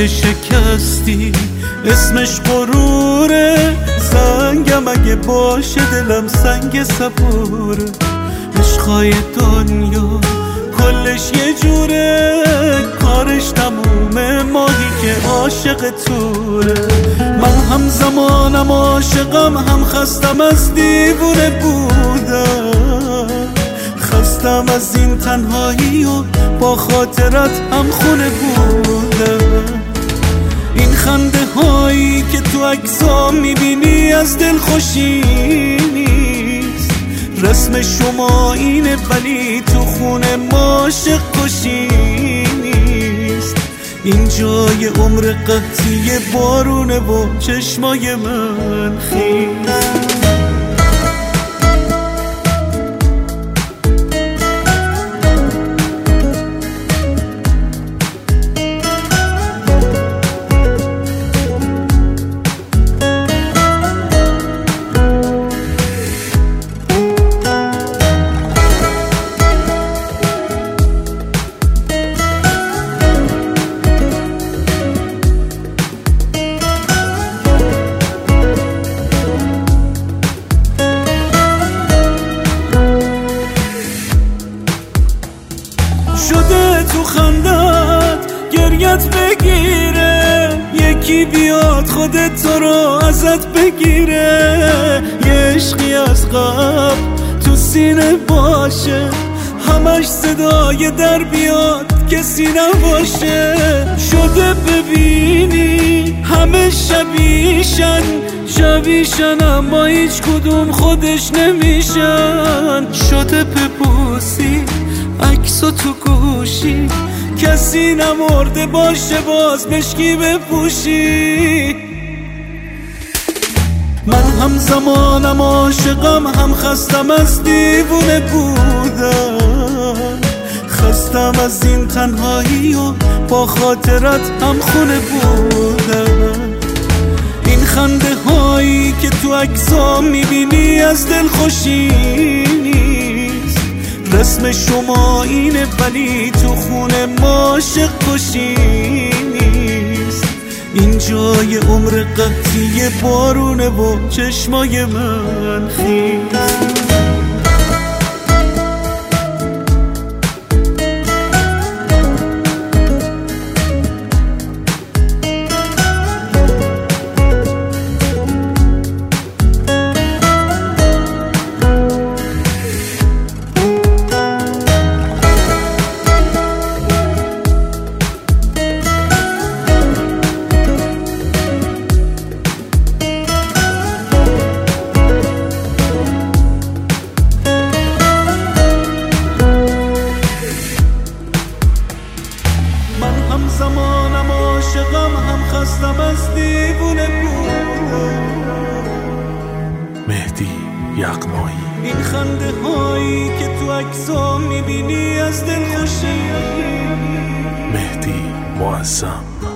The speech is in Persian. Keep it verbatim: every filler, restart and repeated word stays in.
که شکستی اسمش غروره، زنگم اگه باشه دلم سنگ صبوره. عشقای دنیا کلش یه جوره، کارش تمومه ماهی که عاشق توره. من هم زمانم عاشقم، هم خستم از دیوونه بودم، خستم از این تنهایی و با خاطرت هم خونه بودم. این خنده هایی که تو عکسام میبینی از دل خوشی نیست، رسم شما اینه ولی تو خونه ما عاشق کشی نیست. این جای عمر قطعی بارونه و چشمای من خیست. شده تو خندت گریت بگیره، یکی بیاد خودت تو رو ازت بگیره. یه عشقی از قبل تو سینه باشه، همش صدای در بیاد کسی نباشه. شده ببینی همه شبیشن شبیشن اما هیچ کدوم خودش نمیشن. شده ببوسی عکسو تو گوشی، کسی نمرده باشه باز مشکی بپوشی. من هم زمانم عاشقم، هم خستم از دیوونه بودم، خستم از این تنهایی و با خاطرت هم خونه بودم. این خنده هایی که تو عکسام میبینی از دل خوشی نیست، رسم شما اینه ولی تو خونه ما عاشق کشی نیست. این جای عمر قطعی بارونه و چشمای من خیست. هم زمانم عاشقم، هم خستم از دیوونه بودم. مهدی یغمایی. این خنده هایی که تو عکسام میبینی از دل خوشی. مهدی معظم.